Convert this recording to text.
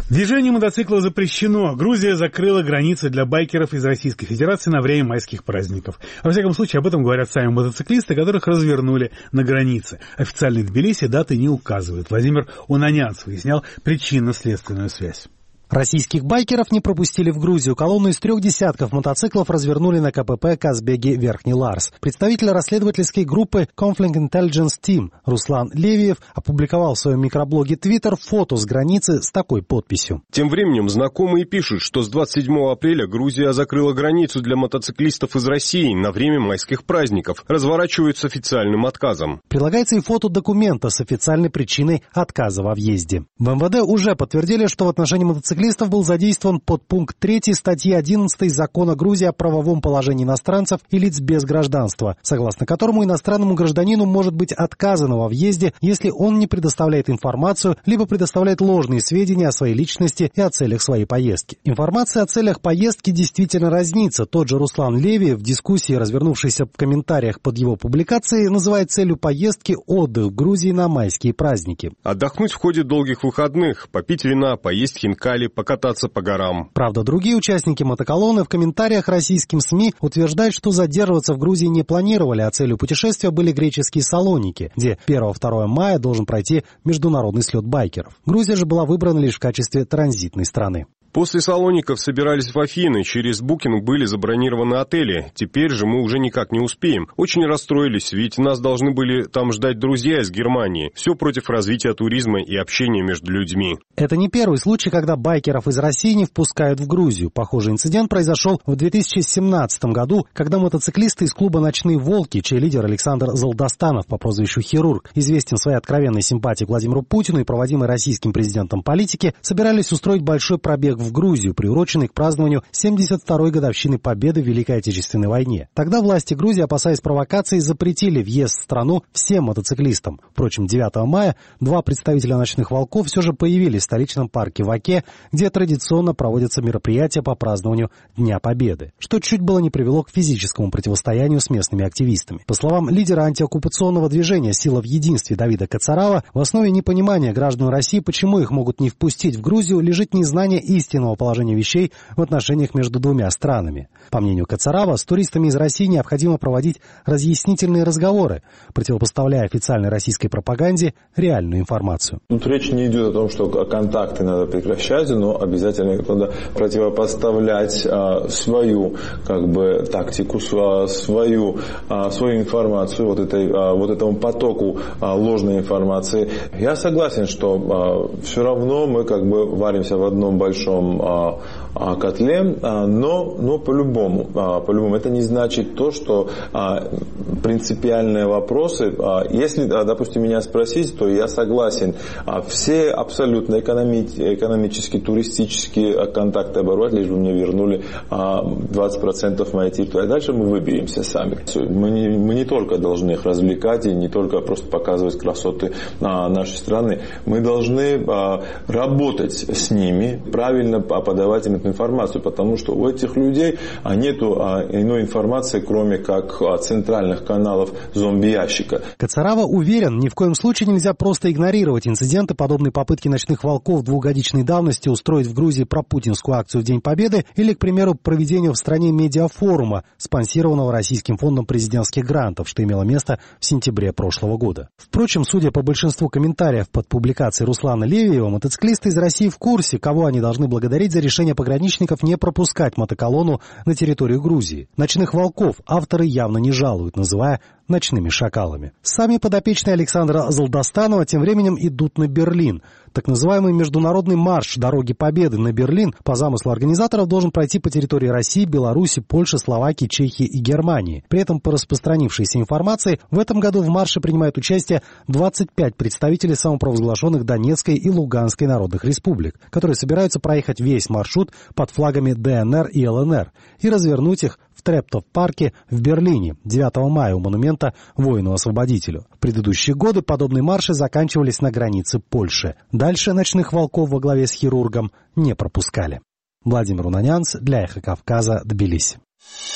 Движение мотоциклов запрещено. Грузия закрыла границы для байкеров из Российской Федерации на время майских праздников. Во всяком случае, об этом говорят сами мотоциклисты, которых развернули на границе. Официальный Тбилиси даты не указывает. Владимир Унанянц выяснял причинно-следственную связь. Российских байкеров не пропустили в Грузию. Колонну из 3 десятков мотоциклов развернули на КПП Казбеги-Верхний Ларс. Представитель расследовательской группы Conflict Intelligence Team Руслан Левиев опубликовал в своем микроблоге Twitter фото с границы с такой подписью. Тем временем знакомые пишут, что с 27 апреля Грузия закрыла границу для мотоциклистов из России на время майских праздников. Разворачивают с официальным отказом. Прилагается и фото документа с официальной причиной отказа во въезде. В МВД уже подтвердили, что в отношении мотоциклистов был задействован подпункт 3 статьи 11 Закона Грузии о правовом положении иностранцев и лиц без гражданства, согласно которому иностранному гражданину может быть отказано во въезде, если он не предоставляет информацию, либо предоставляет ложные сведения о своей личности и о целях своей поездки. Информация о целях поездки действительно разнится. Тот же Руслан Левиев в дискуссии, развернувшейся в комментариях под его публикацией, называет целью поездки отдых в Грузии на майские праздники. Отдохнуть в ходе долгих выходных, попить вина, поесть хинкали, покататься по горам. Правда, другие участники мотоколонны в комментариях российским СМИ утверждают, что задерживаться в Грузии не планировали, а целью путешествия были греческие Салоники, где 1-2 мая должен пройти международный слет байкеров. Грузия же была выбрана лишь в качестве транзитной страны. После Салоников собирались в Афины, через букинг были забронированы отели. Теперь же мы уже никак не успеем. Очень расстроились, ведь нас должны были там ждать друзья из Германии. Все против развития туризма и общения между людьми. Это не первый случай, когда байкеров из России не впускают в Грузию. Похожий инцидент произошел в 2017 году, когда мотоциклисты из клуба «Ночные волки», чей лидер Александр Золдостанов по прозвищу «Хирург», известен своей откровенной симпатией к Владимиру Путину и проводимой российским президентом политики, собирались устроить большой пробег в Грузию, приуроченный к празднованию 72-й годовщины победы в Великой Отечественной войне. Тогда власти Грузии, опасаясь провокаций, запретили въезд в страну всем мотоциклистам. Впрочем, 9 мая 2 представителя «Ночных волков» все же появились в столичном парке в Оке, где традиционно проводятся мероприятия по празднованию Дня Победы, что чуть было не привело к физическому противостоянию с местными активистами. По словам лидера антиоккупационного движения «Сила в единстве» Давида Кацарава, в основе непонимания граждан России, почему их могут не впустить в Грузию, лежит незнание истинного положения вещей в отношениях между двумя странами. По мнению Кацарава, с туристами из России необходимо проводить разъяснительные разговоры, противопоставляя официальной российской пропаганде реальную информацию. Тут речь не идет о том, что контакты надо прекращать, но обязательно надо противопоставлять свою тактику, свою информацию вот этому потоку ложной информации. Я согласен, что все равно мы варимся в одном большом котле, но по-любому. Это не значит то, что принципиальные вопросы, если, допустим, меня спросить, то я согласен. Все абсолютно экономические, туристические контакты оборвать, лишь бы мне вернули 20% моей территории. А дальше мы выберемся сами. Мы не только должны их развлекать и не только просто показывать красоты нашей страны. Мы должны работать с ними, правильно подавать им эту информацию, потому что у этих людей нету иной информации, кроме как центральных каналов зомби-ящика. Кацарава уверен, ни в коем случае нельзя просто игнорировать инциденты, подобные попытке «Ночных волков» 2-годичной давности устроить в Грузии пропутинскую акцию в День Победы или, к примеру, проведению в стране медиафорума, спонсированного Российским фондом президентских грантов, что имело место в сентябре прошлого года. Впрочем, судя по большинству комментариев под публикацией Руслана Левиева, мотоциклисты из России в курсе, кого они должны благодарить за решение пограничников не пропускать мотоколонну на территорию Грузии. «Ночных волков» авторы явно не жалуют, называя ночными шакалами. Сами подопечные Александра Золдостанова тем временем идут на Берлин. Так называемый международный марш «Дороги Победы» на Берлин по замыслу организаторов должен пройти по территории России, Беларуси, Польши, Словакии, Чехии и Германии. При этом, по распространившейся информации, в этом году в марше принимают участие 25 представителей самопровозглашенных Донецкой и Луганской народных республик, которые собираются проехать весь маршрут под флагами ДНР и ЛНР и развернуть их в Трептов-парке в Берлине 9 мая у монумента воину-освободителю. В предыдущие годы подобные марши заканчивались на границе Польши. Дальше «Ночных волков» во главе с «Хирургом» не пропускали. Владимир Унанянц для «Эхо Кавказа», Тбилиси.